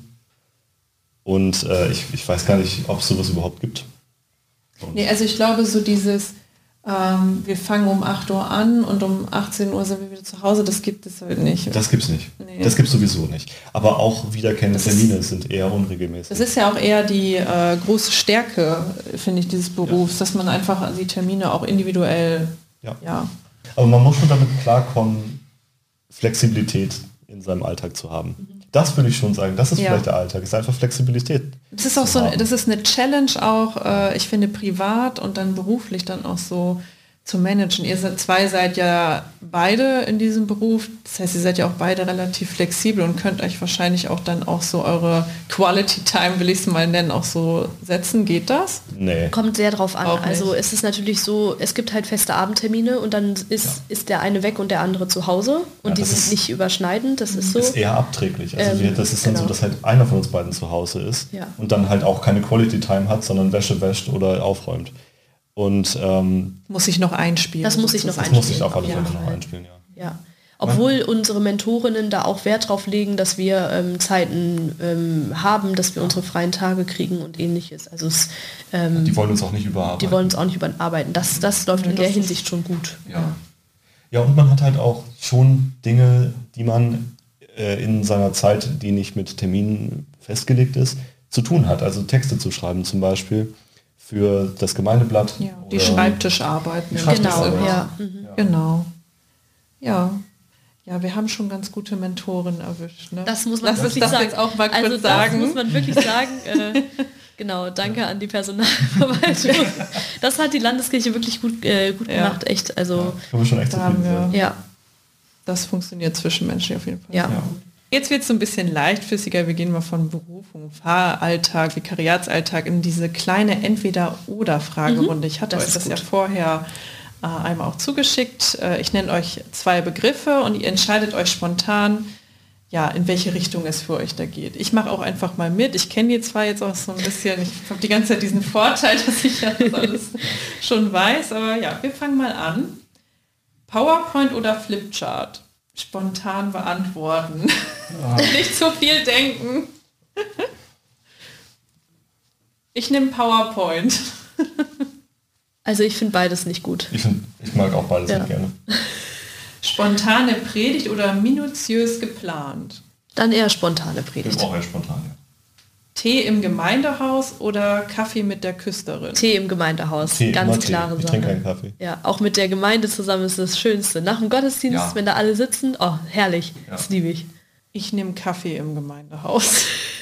Und ich weiß gar nicht, ob es sowas überhaupt gibt. Nee, also ich glaube so dieses, wir fangen um 8 Uhr an und um 18 Uhr sind wir wieder zu Hause, das gibt es halt nicht. Das gibt es nicht. Nee. Das gibt es sowieso nicht. Aber auch wiederkehrende Termine sind eher unregelmäßig. Das ist ja auch eher die große Stärke, finde ich, dieses Berufs, dass man einfach die Termine auch individuell... Ja. Aber man muss schon damit klarkommen, Flexibilität in seinem Alltag zu haben. Das würde ich schon sagen. Das ist vielleicht der Alltag. Es ist einfach Flexibilität. Das ist auch so, das ist eine Challenge auch, ich finde, privat und dann beruflich dann auch so zu managen. Ihr seid ja beide in diesem Beruf. Das heißt, ihr seid ja auch beide relativ flexibel und könnt euch wahrscheinlich auch dann auch so eure Quality Time, will ich es mal nennen, auch so setzen. Geht das? Nee. Kommt sehr drauf an. Also es ist natürlich so, es gibt halt feste Abendtermine und dann ist der eine weg und der andere zu Hause und die sind nicht überschneidend. Das ist so. Ist eher abträglich. Also das ist dann so, dass halt einer von uns beiden zu Hause ist und dann halt auch keine Quality Time hat, sondern Wäsche wäscht oder aufräumt. Und muss ich noch einspielen. Das muss ich noch einspielen. Das muss ich auf alle Fälle noch einspielen, ja. Obwohl unsere Mentorinnen da auch Wert drauf legen, dass wir Zeiten haben, dass wir unsere freien Tage kriegen und ähnliches. Also die wollen uns auch nicht überarbeiten. Die wollen uns auch nicht überarbeiten. Das läuft in der Hinsicht schon gut. Ja, und man hat halt auch schon Dinge, die man in seiner Zeit, die nicht mit Terminen festgelegt ist, zu tun hat. Also Texte zu schreiben zum Beispiel für das Gemeindeblatt. Ja, die Schreibtischarbeiten. Genau. Ja, wir haben schon ganz gute Mentoren erwischt. Ne? Das muss man wirklich sagen. Jetzt auch mal kurz sagen. Das muss man wirklich sagen. Genau, danke an die Personalverwaltung. Das hat die Landeskirche wirklich gut gemacht, echt. Also können wir schon echt zufrieden sein. Ja. Das funktioniert zwischenmenschlich auf jeden Fall. Ja. Jetzt wird es so ein bisschen leichtfüßiger. Wir gehen mal von Berufung, Pfarralltag, Vikariatsalltag in diese kleine Entweder-Oder-Fragerunde. Ich hatte euch das ja vorher einmal auch zugeschickt. Ich nenne euch 2 Begriffe und ihr entscheidet euch spontan, in welche Richtung es für euch da geht. Ich mache auch einfach mal mit. Ich kenne die zwar jetzt auch so ein bisschen, ich habe die ganze Zeit diesen Vorteil, dass ich das alles schon weiß, aber wir fangen mal an. PowerPoint oder Flipchart? Spontan beantworten. Nicht zu viel denken. Ich nehme PowerPoint. Also ich finde beides nicht gut. Ich mag auch beides nicht gerne. Spontane Predigt oder minutiös geplant? Dann eher spontane Predigt. Ich auch eher spontan, Tee im Gemeindehaus oder Kaffee mit der Küsterin? Tee im Gemeindehaus, Tee, ganz immer Tee. klare Ich Sache. trinke keinen Kaffee. Ja, auch mit der Gemeinde zusammen ist das Schönste. Nach dem Gottesdienst, wenn da alle sitzen, oh, herrlich, das liebe ich. Ich nehme Kaffee im Gemeindehaus.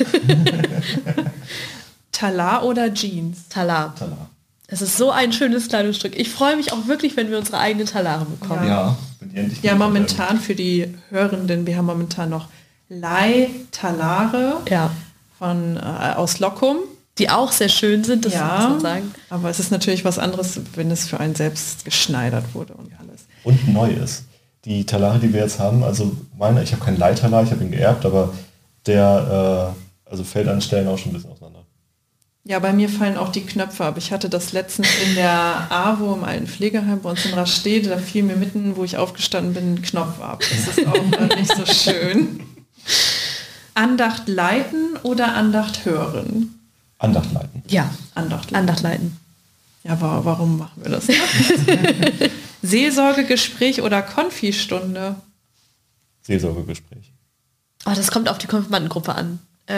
Talar oder Jeans? Talar. Es ist so ein schönes Kleidungsstück. Ich freue mich auch wirklich, wenn wir unsere eigenen Talare bekommen. Ja, wenn die endlich Ja, momentan für die Hörenden, wir haben momentan noch Leih-Talare aus Lockum. Die auch sehr schön sind, das muss man sagen. Aber es ist natürlich was anderes, wenn es für einen selbst geschneidert wurde und alles. Und neu ist. Die Talare, die wir jetzt haben, also ich habe keinen Leihtalar, ich habe ihn geerbt, aber der fällt an Stellen auch schon ein bisschen auseinander. Ja, bei mir fallen auch die Knöpfe ab. Ich hatte das letztens in der AWO im alten Pflegeheim bei uns in Rastede, da fiel mir mitten, wo ich aufgestanden bin, ein Knopf ab. Das ist auch nicht so schön. Andacht leiten oder Andacht hören? Andacht leiten. Ja, Andacht leiten. Ja, warum machen wir das? Seelsorgegespräch oder Konfistunde? Seelsorgegespräch. Oh, das kommt auf die Konfirmandengruppe an.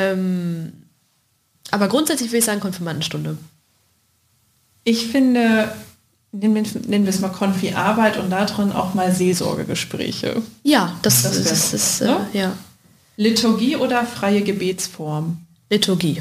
Aber grundsätzlich will ich sagen Konfirmandenstunde. Ich finde, nennen wir es mal Konfi-Arbeit und darin auch mal Seelsorgegespräche. Ja, das ist ne? ja. Liturgie oder freie Gebetsform? Liturgie.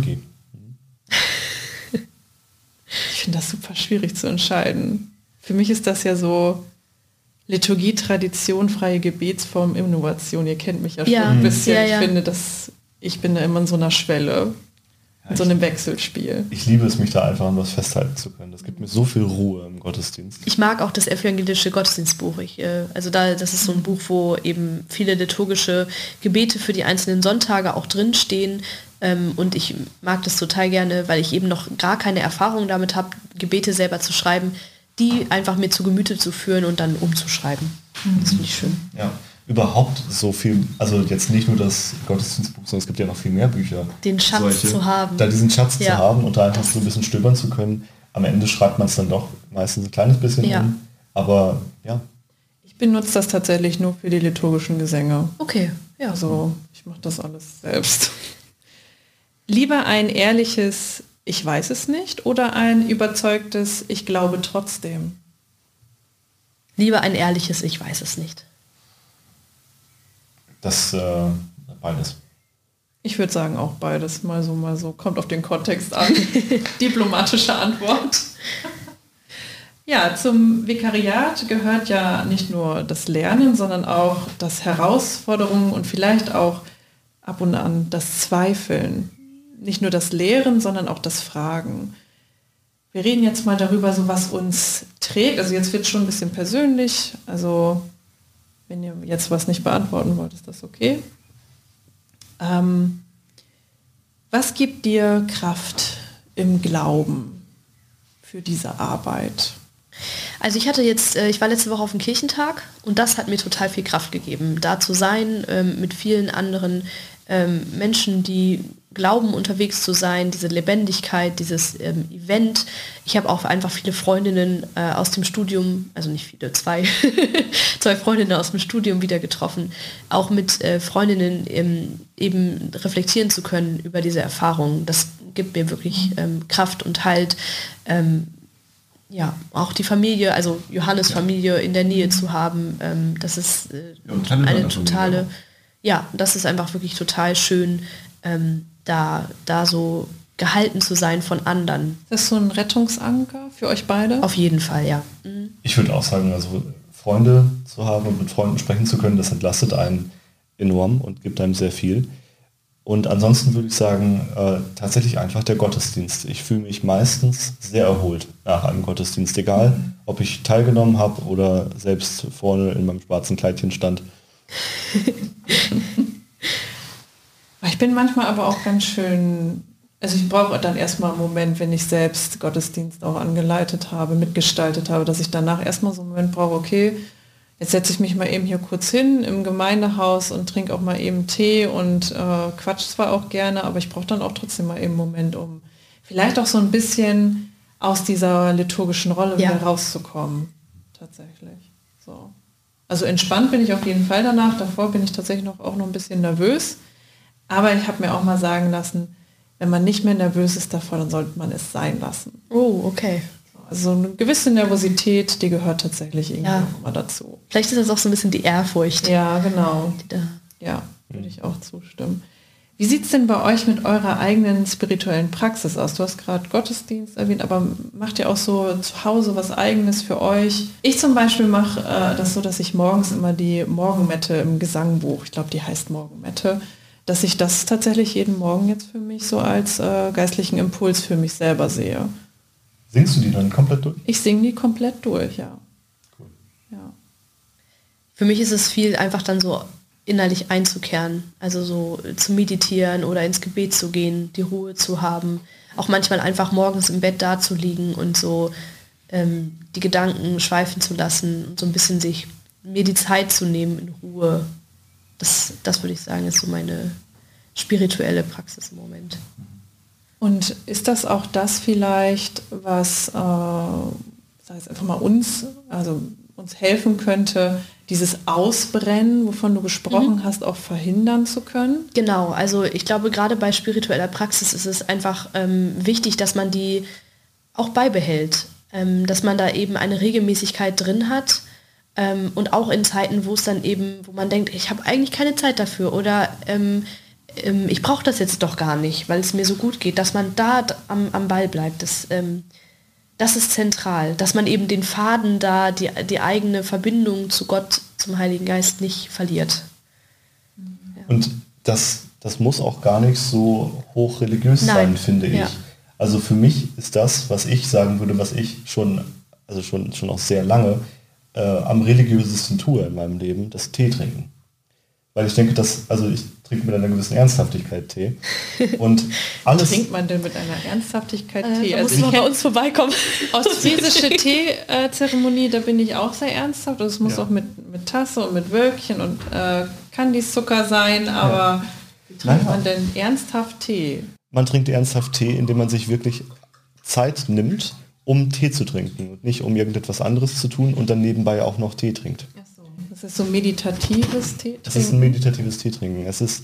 Ich finde das super schwierig zu entscheiden. Für mich ist das ja so Liturgie, Tradition, freie Gebetsform, Innovation. Ihr kennt mich ja schon ein bisschen. Ja, ja. Ich finde, ich bin da immer in so einer Schwelle, in so einem Wechselspiel. Ich liebe es, mich da einfach an was festhalten zu können. Das gibt mir so viel Ruhe im Gottesdienst. Ich mag auch das evangelische Gottesdienstbuch. Das ist so ein Buch, wo eben viele liturgische Gebete für die einzelnen Sonntage auch drinstehen. Und ich mag das total gerne, weil ich eben noch gar keine Erfahrung damit habe, Gebete selber zu schreiben, die einfach mir zu Gemüte zu führen und dann umzuschreiben. Das finde ich schön. Ja, überhaupt so viel, also jetzt nicht nur das Gottesdienstbuch, sondern es gibt ja noch viel mehr Bücher. Den Schatz zu haben. Da diesen Schatz zu haben und da einfach so ein bisschen stöbern zu können. Am Ende schreibt man es dann doch meistens ein kleines bisschen um. Aber ja. Ich benutze das tatsächlich nur für die liturgischen Gesänge. Okay, ja. Also ich mache das alles selbst. Lieber ein ehrliches Ich weiß es nicht oder ein überzeugtes Ich glaube trotzdem? Lieber ein ehrliches Ich weiß es nicht. Das beides. Ich würde sagen auch beides, mal so. Kommt auf den Kontext an. Diplomatische Antwort. Ja, zum Vikariat gehört ja nicht nur das Lernen, sondern auch das Herausforderungen und vielleicht auch ab und an das Zweifeln. Nicht nur das Lehren, sondern auch das Fragen. Wir reden jetzt mal darüber, so was uns trägt. Also jetzt wird es schon ein bisschen persönlich. Also wenn ihr jetzt was nicht beantworten wollt, ist das okay. Was gibt dir Kraft im Glauben für diese Arbeit? Also ich war letzte Woche auf dem Kirchentag und das hat mir total viel Kraft gegeben, da zu sein, mit vielen anderen Menschen, die glauben, unterwegs zu sein, diese Lebendigkeit, dieses Event. Ich habe auch einfach viele Freundinnen aus dem Studium, also nicht viele, zwei Freundinnen aus dem Studium wieder getroffen, auch mit Freundinnen eben reflektieren zu können über diese Erfahrungen. Das gibt mir wirklich Kraft und Halt. Ja, auch die Familie, also Johannes Familie in der Nähe zu haben, das ist eine totale, das ist einfach wirklich total schön, da so gehalten zu sein von anderen. Ist das so ein Rettungsanker für euch beide? Auf jeden Fall, ja. Ich würde auch sagen, also Freunde zu haben und mit Freunden sprechen zu können, das entlastet einen enorm und gibt einem sehr viel. Und ansonsten würde ich sagen, tatsächlich einfach der Gottesdienst. Ich fühle mich meistens sehr erholt nach einem Gottesdienst, egal ob ich teilgenommen habe oder selbst vorne in meinem schwarzen Kleidchen stand. Ich bin manchmal aber auch ganz schön, also ich brauche dann erstmal einen Moment, wenn ich selbst Gottesdienst auch angeleitet habe, mitgestaltet habe, dass ich danach erstmal so einen Moment brauche, okay, jetzt setze ich mich mal eben hier kurz hin im Gemeindehaus und trinke auch mal eben Tee und quatsch zwar auch gerne, aber ich brauche dann auch trotzdem mal eben einen Moment, um vielleicht auch so ein bisschen aus dieser liturgischen Rolle wieder rauszukommen. Tatsächlich. So. Also entspannt bin ich auf jeden Fall danach. Davor bin ich tatsächlich auch noch ein bisschen nervös. Aber ich habe mir auch mal sagen lassen, wenn man nicht mehr nervös ist davor, dann sollte man es sein lassen. Oh, okay. Also eine gewisse Nervosität, die gehört tatsächlich irgendwie auch immer dazu. Vielleicht ist das auch so ein bisschen die Ehrfurcht. Ja, genau. Die da. Ja, würde ich auch zustimmen. Wie sieht es denn bei euch mit eurer eigenen spirituellen Praxis aus? Du hast gerade Gottesdienst erwähnt, aber macht ihr auch so zu Hause was Eigenes für euch? Ich zum Beispiel mache das so, dass ich morgens immer die Morgenmette im Gesangbuch, ich glaube, die heißt Morgenmette, dass ich das tatsächlich jeden Morgen jetzt für mich so als geistlichen Impuls für mich selber sehe. Singst du die dann komplett durch? Ich singe die komplett durch, ja. Cool. Ja. Für mich ist es viel einfach dann so innerlich einzukehren, also so zu meditieren oder ins Gebet zu gehen, die Ruhe zu haben, auch manchmal einfach morgens im Bett da zu liegen und so die Gedanken schweifen zu lassen und so ein bisschen mir die Zeit zu nehmen in Ruhe. Das würde ich sagen, ist so meine spirituelle Praxis im Moment. Und ist das auch das vielleicht, was, sag ich einfach mal uns helfen könnte, dieses Ausbrennen, wovon du gesprochen hast, auch verhindern zu können? Genau, also ich glaube, gerade bei spiritueller Praxis ist es einfach wichtig, dass man die auch beibehält, dass man da eben eine Regelmäßigkeit drin hat und auch in Zeiten, wo es dann eben, wo man denkt, ich habe eigentlich keine Zeit dafür oder ich brauche das jetzt doch gar nicht, weil es mir so gut geht, dass man da am Ball bleibt. Das ist zentral, dass man eben den Faden da, die eigene Verbindung zu Gott, zum Heiligen Geist nicht verliert. Ja. Und das muss auch gar nicht so hochreligiös sein, finde ich. Also für mich ist das, was ich sagen würde, was ich schon auch sehr lange am religiösesten tue in meinem Leben, das Tee trinken. Weil ich denke, ich trinke mit einer gewissen Ernsthaftigkeit Tee. Und alles. Wie trinkt man denn mit einer Ernsthaftigkeit Tee? Da muss man bei uns vorbeikommen. Ostfriesische Teezeremonie, da bin ich auch sehr ernsthaft. Das muss auch mit Tasse und mit Wölkchen und kann dies Zucker sein, aber wie trinkt man denn ernsthaft Tee? Man trinkt ernsthaft Tee, indem man sich wirklich Zeit nimmt, um Tee zu trinken und nicht um irgendetwas anderes zu tun und dann nebenbei auch noch Tee trinkt. Das ist so meditatives Tee trinken? Das ist ein meditatives Tee trinken. Es ist,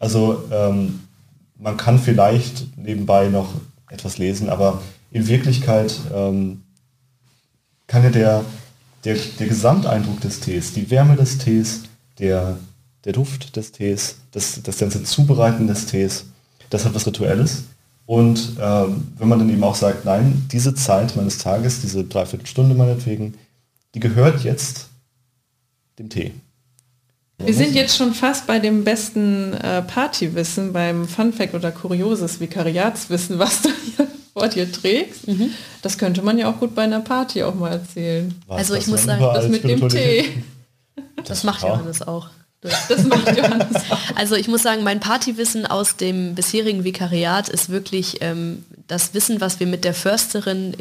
man kann vielleicht nebenbei noch etwas lesen, aber in Wirklichkeit kann ja der Gesamteindruck des Tees, die Wärme des Tees, der Duft des Tees, das ganze Zubereiten des Tees, das hat was Rituelles. Und wenn man dann eben auch sagt, nein, diese Zeit meines Tages, diese Dreiviertelstunde meinetwegen, die gehört jetzt dem Tee. Wir sind jetzt schon fast bei dem besten Partywissen, beim Funfact oder kurioses Vikariatswissen, was du hier vor dir trägst. Das könnte man ja auch gut bei einer Party auch mal erzählen. Also ich muss sagen, das mit dem Tee. Das macht Johannes auch. Das macht Johannes auch. Also ich muss sagen, mein Partywissen aus dem bisherigen Vikariat ist wirklich das Wissen, was wir mit der Försterin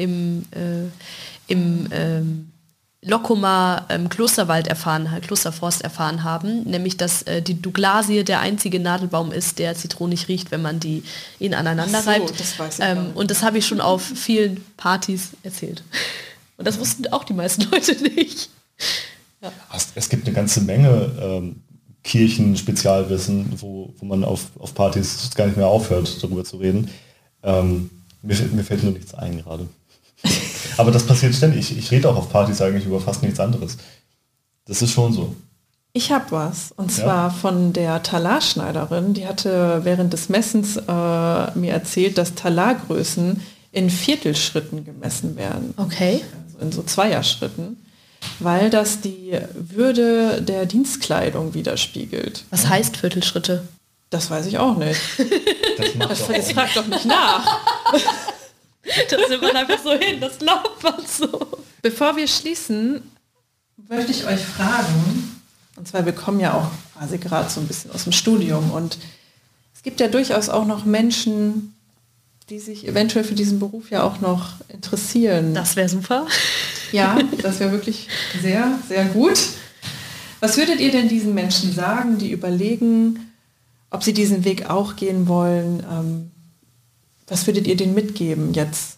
im Lockumer Klosterforst erfahren haben, nämlich dass die Douglasie der einzige Nadelbaum ist, der zitronig riecht, wenn man ihn aneinander reibt. Das weiß ich und das habe ich schon auf vielen Partys erzählt. Und das wussten auch die meisten Leute nicht. Ja. Es gibt eine ganze Menge Kirchen-Spezialwissen, wo man auf Partys gar nicht mehr aufhört, darüber zu reden. Mir fällt nur nichts ein gerade. Aber das passiert ständig. Ich rede auch auf Partys eigentlich über fast nichts anderes. Das ist schon so. Ich habe was. Und zwar von der Talarschneiderin. Die hatte während des Messens mir erzählt, dass Talargrößen in Viertelschritten gemessen werden. Okay. Also in so Zweierschritten. Weil das die Würde der Dienstkleidung widerspiegelt. Was heißt Viertelschritte? Das weiß ich auch nicht. Das fragt doch nicht nach. Das nimmt man einfach so hin, das glaubt man so. Bevor wir schließen, möchte ich euch fragen, und zwar wir kommen ja auch quasi gerade so ein bisschen aus dem Studium und es gibt ja durchaus auch noch Menschen, die sich eventuell für diesen Beruf ja auch noch interessieren. Das wäre super. Ja, das wäre wirklich sehr, sehr gut. Was würdet ihr denn diesen Menschen sagen, die überlegen, ob sie diesen Weg auch gehen wollen? Was würdet ihr denen mitgeben jetzt?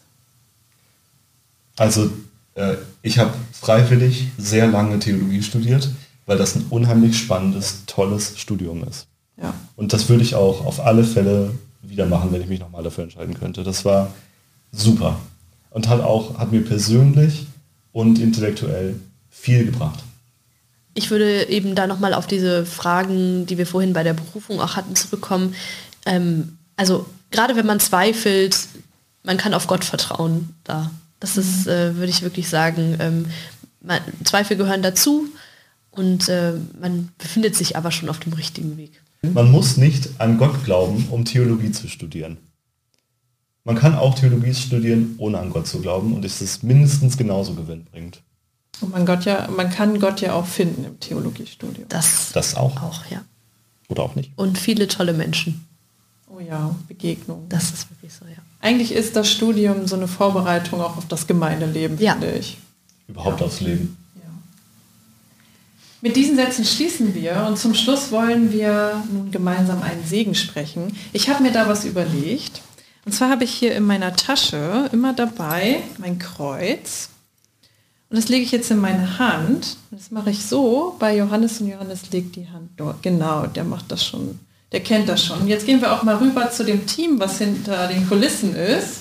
Also ich habe freiwillig sehr lange Theologie studiert, weil das ein unheimlich spannendes, tolles Studium ist. Ja. Und das würde ich auch auf alle Fälle wieder machen, wenn ich mich nochmal dafür entscheiden könnte. Das war super und hat mir persönlich und intellektuell viel gebracht. Ich würde eben da nochmal auf diese Fragen, die wir vorhin bei der Berufung auch hatten, zurückkommen. Also gerade wenn man zweifelt, man kann auf Gott vertrauen. Das ist, würde ich wirklich sagen, Zweifel gehören dazu und man befindet sich aber schon auf dem richtigen Weg. Man muss nicht an Gott glauben, um Theologie zu studieren. Man kann auch Theologie studieren, ohne an Gott zu glauben, und es ist mindestens genauso gewinnbringend. Und man kann Gott ja auch finden im Theologiestudium. Das auch. Ja. Oder auch nicht. Und viele tolle Menschen. Oh ja, Begegnungen. Das ist wirklich so, ja. Eigentlich ist das Studium so eine Vorbereitung auch auf das Gemeindeleben, finde ich. Überhaupt aufs Leben. Ja. Mit diesen Sätzen schließen wir und zum Schluss wollen wir nun gemeinsam einen Segen sprechen. Ich habe mir da was überlegt. Und zwar habe ich hier in meiner Tasche immer dabei mein Kreuz. Und das lege ich jetzt in meine Hand. Und das mache ich so bei Johannes, und Johannes legt die Hand dort. Genau, der macht das schon. Der kennt das schon. Jetzt gehen wir auch mal rüber zu dem Team, was hinter den Kulissen ist.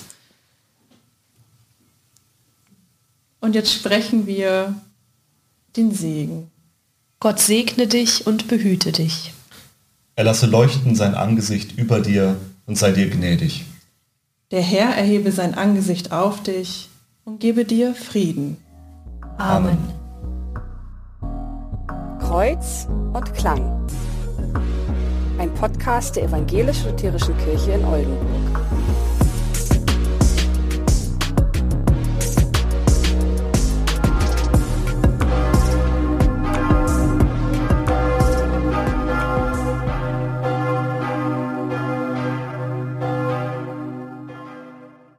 Und jetzt sprechen wir den Segen. Gott segne dich und behüte dich. Er lasse leuchten sein Angesicht über dir und sei dir gnädig. Der Herr erhebe sein Angesicht auf dich und gebe dir Frieden. Amen. Kreuz und Klang. Ein Podcast der Evangelisch-Lutherischen Kirche in Oldenburg.